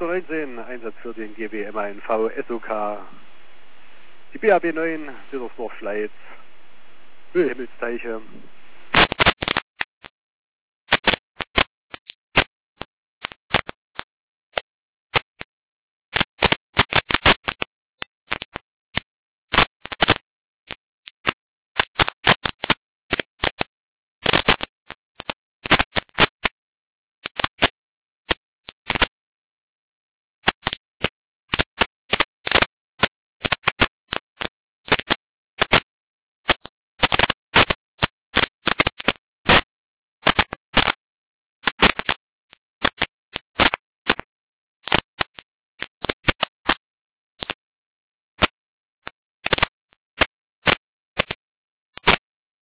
19, Einsatz für den GWMANV SOK. Die BAB 9, Dittersdorf Schleiz, Mühlhimmelsteiche.